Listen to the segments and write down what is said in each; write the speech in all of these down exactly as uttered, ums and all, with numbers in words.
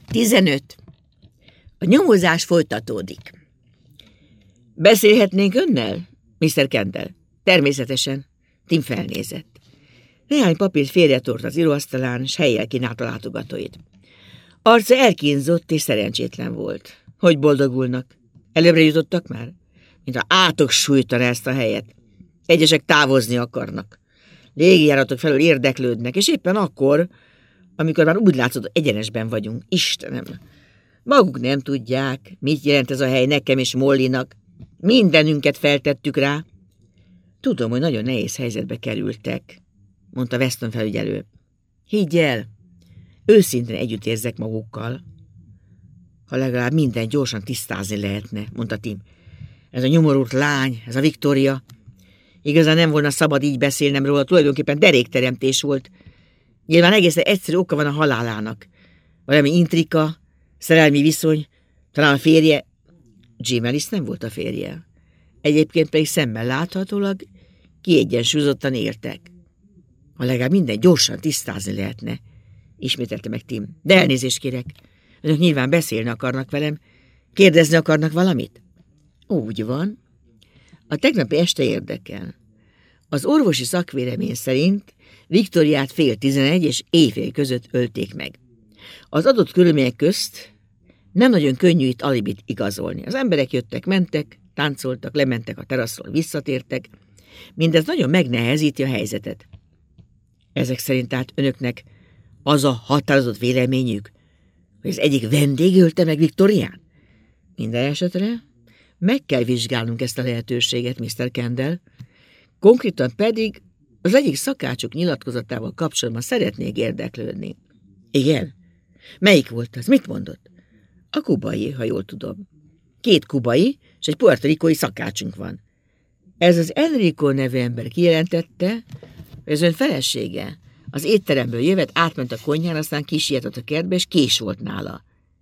tizenöt. A nyomozás folytatódik. Beszélhetnénk önnel, miszter Kendall? Természetesen. Tim felnézett. Néhány papírt félretort az íróasztalán, s helyjel kínálta látogatóit. Arca elkínzott és szerencsétlen volt. Hogy boldogulnak? Előbbre jutottak már? Mintha átok sújtana ezt a helyet. Egyesek távozni akarnak. Légijáratok felől érdeklődnek, és éppen akkor, amikor már úgy látszott, egyenesben vagyunk. Istenem! Maguk nem tudják, mit jelent ez a hely nekem és Mollynak. Mindenünket feltettük rá. Tudom, hogy nagyon nehéz helyzetbe kerültek, mondta Weston felügyelő. Higgy el, őszintén együtt érzek magukkal. Ha legalább minden gyorsan tisztázni lehetne, mondta Tim. Ez a nyomorult lány, ez a Victoria. Igazán nem volna szabad így beszélnem róla, tulajdonképpen derékteremtés volt. Nyilván egészen egyszerű oka van a halálának. Valami intrika, szerelmi viszony, talán a férje. Jim Ellis nem volt a férje. Egyébként pedig szemmel láthatólag kiegyensúlyozottan éltek. Ha legalább minden gyorsan tisztázni lehetne, ismételte meg Tim. De elnézést kérek. Önök nyilván beszélni akarnak velem. Kérdezni akarnak valamit? Úgy van. A tegnapi este érdekel. Az orvosi szakvélemény szerint Victoriát fél tizenegy és éjfél között ölték meg. Az adott körülmények közt nem nagyon könnyű itt alibit igazolni. Az emberek jöttek, mentek, táncoltak, lementek a teraszról, visszatértek. Mindez nagyon megnehezíti a helyzetet. Ezek szerint tehát önöknek az a határozott véleményük, hogy az egyik vendég ölte meg Victoriát? Minden esetre meg kell vizsgálnunk ezt a lehetőséget, miszter Kendall. Konkrétan pedig az egyik szakácsok nyilatkozatával kapcsolatban szeretnék érdeklődni. Igen? Melyik volt az? Mit mondott? A kubai, ha jól tudom. Két kubai és egy puertoricói szakácsunk van. Ez az Enrico nevű ember kijelentette, hogy az ön felesége az étteremből jövet, átment a konyhán, aztán kisietett a kertbe, és kés volt nála.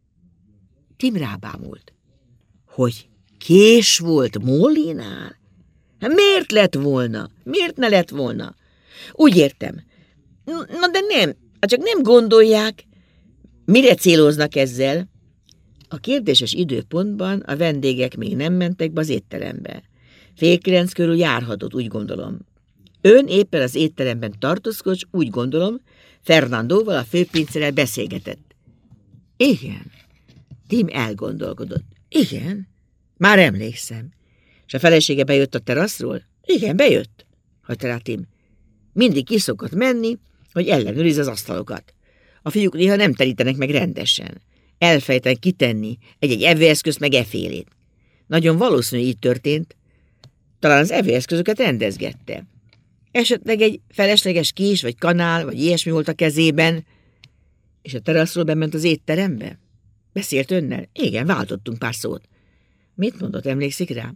Tim rábámult. Hogy kés volt Mollynál? Hát miért lett volna? Miért ne lett volna? Úgy értem. Na de nem, csak nem gondolják. Mire céloznak ezzel? A kérdéses időpontban a vendégek még nem mentek be az étterembe. Fél kilenc körül járhatott, úgy gondolom. Ön éppen az étteremben tartózkodott, úgy gondolom, Fernandóval, a főpincérrel beszélgetett. Igen. Tim elgondolkodott. Igen, már emlékszem. És a felesége bejött a teraszról? Igen, bejött, hagyta rá Tim. Mindig ki szokott menni, hogy ellenőriz az asztalokat. A fiúk néha nem terítenek meg rendesen. Elfejtenek kitenni egy-egy evőeszközt meg efélét. Nagyon valószínű, így történt. Talán az evőeszközöket rendezgette. Esetleg egy felesleges kés vagy kanál, vagy ilyesmi volt a kezében, és a teraszról bement az étterembe? Beszélt önnel? Igen, váltottunk pár szót. Mit mondott, emlékszik rá?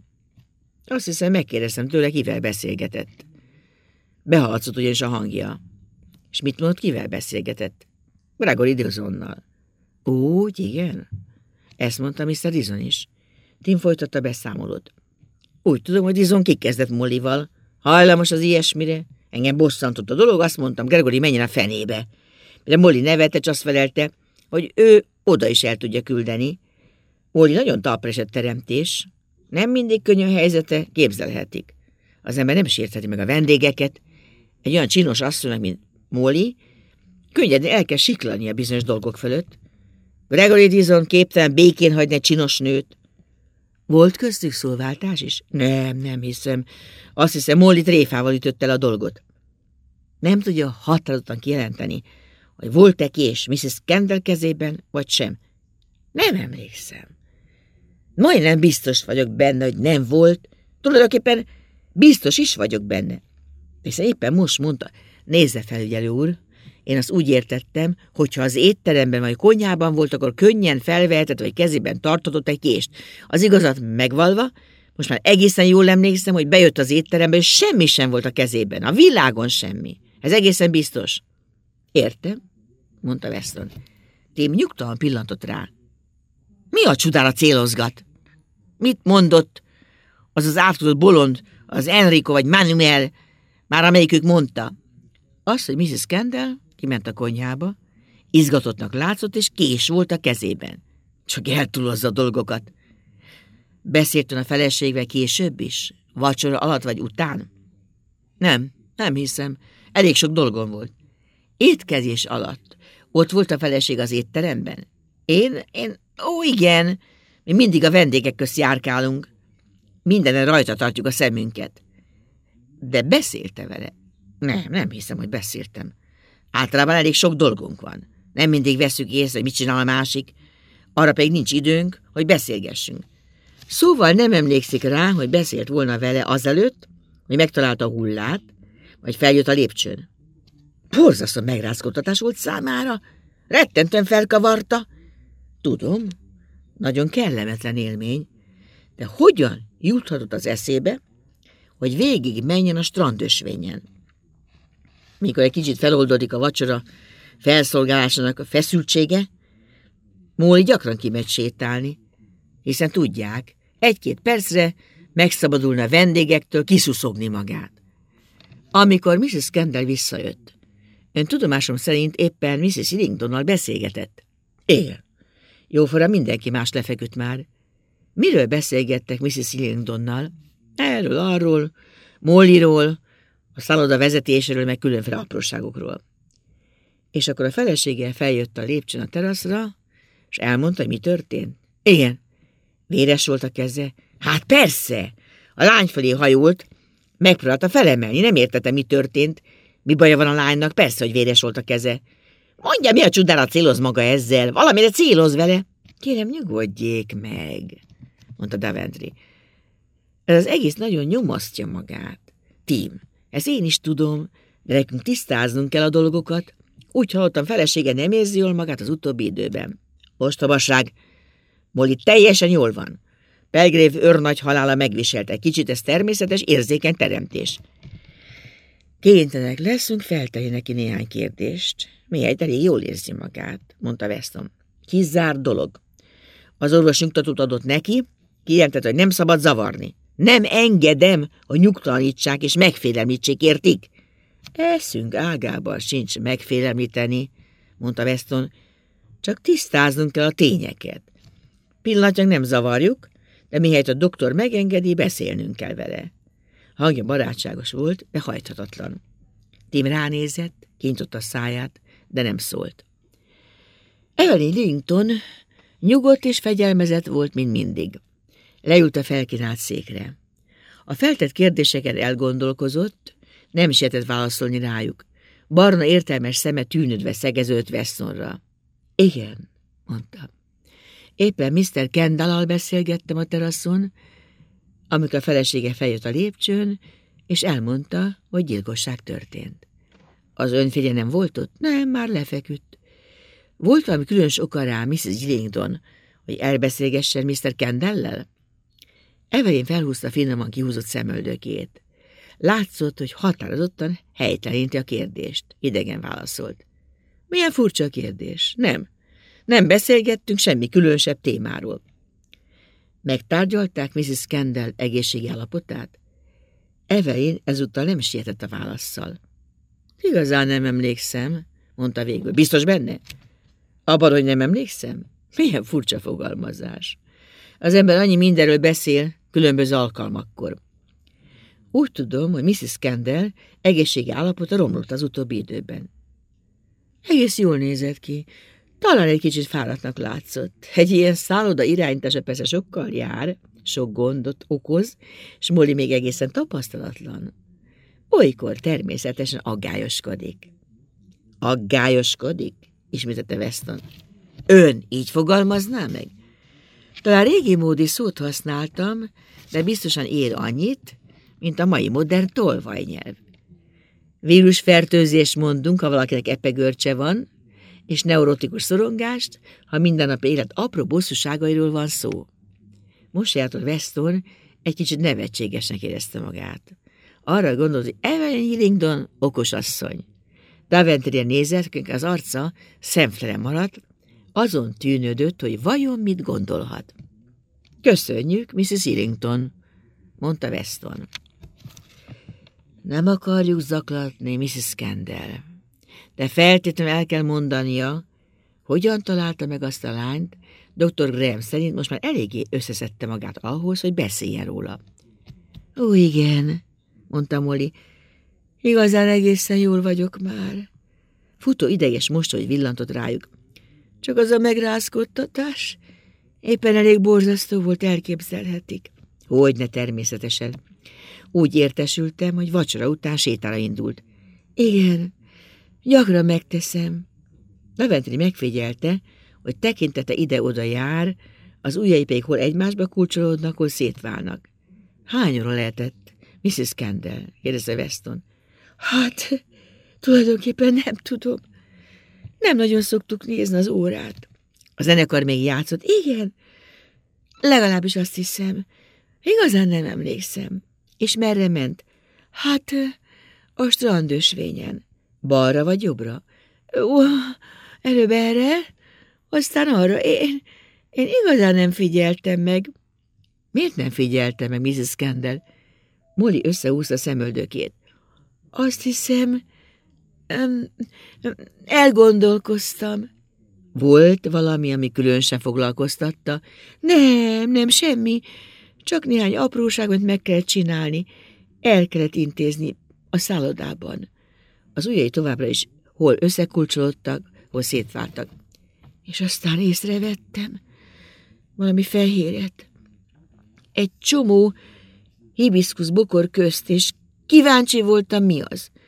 Azt hiszem, megkérdeztem tőle, kivel beszélgetett. Behaltszott ugyanis a hangja. És mit mondott, kivel beszélgetett? Gregory Dizonnal. Úgy, igen? Ezt mondta miszter Dizon is. Tim folytatta beszámolót. Úgy tudom, hogy Dizon kikezdett Mollyval. Hajlamos az ilyesmire. Engem bosszantott a dolog, azt mondtam, Gregory menjen a fenébe. De Molly nevette, és azt felelte, hogy ő oda is el tudja küldeni. Molly nagyon talpra esett teremtés. Nem mindig könnyű helyzete, képzelhetik. Az ember nem sértheti meg a vendégeket. Egy olyan csinos asszonynak, mint Molly, könnyedén el kell siklani a bizonyos dolgok fölött. Gregory Dizon képtelen békén hagyni egy csinos nőt. Volt köztük szóváltás is? Nem, nem hiszem. Azt hiszem, Molly tréfával ütött el a dolgot. Nem tudja határozottan kijelenteni, hogy volt-e kés missziz Kendall kezében, vagy sem. Nem emlékszem. Majdnem biztos vagyok benne, hogy nem volt. Tulajdonképpen biztos is vagyok benne. Hiszen éppen most mondta, nézze, felügyelő úr, én azt úgy értettem, hogyha az étteremben vagy konyhában volt, akkor könnyen felvehetett, vagy kezében tartotott egy kést. Az igazat megvalva, most már egészen jól emlékszem, hogy bejött az étterembe, és semmi sem volt a kezében. A világon semmi. Ez egészen biztos. Értem, mondta Weston. Tim nyugtalan pillantott rá. Mi a csodára célozgat? Mit mondott az az átkozott bolond, az Enrico vagy Manuel, már amelyikük mondta? Az, hogy missziz Kendall kiment a konyhába, Izgatottnak látszott, és kés volt a kezében. Csak eltúlozza a dolgokat. Beszélt ön a feleségvel később is? Vacsora alatt vagy után? Nem, nem hiszem. Elég sok dolgom volt. Étkezés alatt. Ott volt a feleség az étteremben? Én, én, ó igen, mi mindig a vendégek közt járkálunk. Mindenen rajta tartjuk a szemünket. De beszélte vele? Nem, nem hiszem, hogy beszéltem. Általában elég sok dolgunk van. Nem mindig veszük észre, hogy mit csinál a másik. Arra pedig nincs időnk, hogy beszélgessünk. Szóval nem emlékszik rá, hogy beszélt volna vele azelőtt, hogy megtalálta a hullát, vagy feljött a lépcsőn. Borzasztó megrázkódtatás volt számára. Rettenten felkavarta. Tudom, nagyon kellemetlen élmény, de hogyan juthatott az eszébe, hogy végig menjen a strandösvényen? Mikor egy kicsit feloldódik a vacsora felszolgálásának a feszültsége, Molly gyakran kimegy sétálni, hiszen tudják, egy-két percre megszabadulna a vendégektől kiszuszogni magát. Amikor missziz Kendall visszajött, ön tudomásom szerint éppen missziz Illingtonnal beszélgetett. Igen. Jóforra mindenki más lefeküdt már. Miről beszélgettek missziz Illingtonnal? Erről, arról, Mollyról, a szálloda vezetéséről, meg különféle apróságokról. És akkor a felesége feljött a lépcsőn a teraszra, és elmondta, hogy mi történt. Igen. Véres volt a keze. Hát persze! A lány felé hajolt, megpróbálta felemelni, nem értette, mi történt. Mi baja van a lánynak? Persze, hogy véres volt a keze. Mondja, mi a csodára céloz maga ezzel? Valamire céloz vele? Kérem, nyugodjék meg, mondta Daventry. Ez az egész nagyon nyomasztja magát. Tim, ezt én is tudom, de nekünk tisztáznunk kell a dolgokat. Úgy hallottam, felesége nem érzi jól magát az utóbbi időben. Ostobaság! Molly teljesen jól van. Belgrave őrnagy halála megviselte. Kicsit ez természetes, érzékeny teremtés. Kénytelenek leszünk feltenni neki néhány kérdést. Mihelyt elég jól érzi magát, mondta Weston. Kizárt dolog. Az orvos nyugtatót adott neki, kijelentett, hogy nem szabad zavarni. Nem engedem, hogy nyugtalanítsák és megfélemlítsék, értik? Eszünk ágában sincs megfélemlíteni, mondta Weston. Csak tisztáznunk kell a tényeket. Pillanatnyilag nem zavarjuk, de mihelyt a doktor megengedi, beszélnünk kell vele. Hangja barátságos volt, de hajthatatlan. Tim ránézett, kinyitotta a száját, de nem szólt. Evelyn Lillington nyugodt és fegyelmezett volt, mint mindig. Leült a felkínált székre. A feltett kérdéseken elgondolkozott, nem sietett válaszolni rájuk. Barna értelmes szeme tűnődve szegeződött Westonra. Igen, mondta. Éppen miszter Kendall-al beszélgettem a teraszon, amikor a felesége feljött a lépcsőn, és elmondta, hogy gyilkosság történt. Az önférje nem volt ott? Nem, már lefeküdt. Volt valami különös oka rá missziz Illington, hogy elbeszélgessen miszter Kendall-lel? Evelyn felhúzta finoman kihúzott szemöldökét. Látszott, hogy határozottan helyteleníti a kérdést. Idegen válaszolt. Milyen furcsa kérdés? Nem. Nem beszélgettünk semmi különösebb témáról. Megtárgyalták missziz Kendall egészségi állapotát? Evelyn ezúttal nem sietett a válasszal. Igazán nem emlékszem, mondta végül. Biztos benne? Abban, hogy nem emlékszem? Milyen furcsa fogalmazás. Az ember annyi mindenről beszél, különböző alkalmakkor. Úgy tudom, hogy missziz Kendall egészségi állapota romlott az utóbbi időben. Egész jól nézett ki. Talán egy kicsit fáradtnak látszott. Egy ilyen szálloda irányítása persze sokkal jár, sok gondot okoz, és Molly még egészen tapasztalatlan. Olykor természetesen aggályoskodik. Aggályoskodik? Ismételte Weston. Ön így fogalmazná meg? Talán régi módi szót használtam, de biztosan ér annyit, mint a mai modern tolvajnyelv. Vírusfertőzést mondunk, ha valakinek epegörcse van, és neurotikus szorongást, ha mindennapi élet apró bosszúságairól van szó. Mosjától Weston egy kicsit nevetségesnek érezte magát. Arra gondolt, hogy Evelyn Illington okos asszony. Daventryre nézett, az arca szemtelen maradt, azon tűnődött, hogy vajon mit gondolhat. Köszönjük, missziz Illington, mondta Weston. Nem akarjuk zaklatni missziz Kendall, de feltétlenül el kell mondania, Hogyan találta meg azt a lányt? doktor Graham szerint most már eléggé összeszedte magát ahhoz, hogy beszéljen róla. Ó, igen, mondta Molly. Igazán egészen jól vagyok már. Futó ideges mosoly villantott rájuk. Csak az a megrázkodtatás? Éppen elég borzasztó volt, elképzelhetik. Hogyne, természetesen. Úgy értesültem, hogy vacsora után sétára indult. Igen, gyakran megteszem. Laventry megfigyelte, hogy tekintete ide-oda jár, az ujjai pedig hol egymásba kulcsolódnak, hol szétválnak. Hány óra lehetett, missus Kendall? Kérdezte Weston. Hát, tulajdonképpen nem tudom. Nem nagyon szoktuk nézni az órát. A zenekar még játszott? Igen, legalábbis azt hiszem. Igazán nem emlékszem. És merre ment? Hát, a strandösvényen. Balra vagy jobbra? Ó, előbb erre, aztán arra. Én, én igazán nem figyeltem meg. Miért nem figyelte meg missus Kendall? Molly összehúzta szemöldökét. Azt hiszem, um, um, elgondolkoztam. Volt valami, ami különösen foglalkoztatta? Nem, nem, semmi. Csak néhány apróságot meg kellett csinálni. El kellett intézni a szállodában. Az ujjai továbbra is hol összekulcsolódtak, hol szétváltak. És aztán észrevettem valami fehéret. Egy csomó hibiszkusz bokor közt, és kíváncsi voltam, mi az.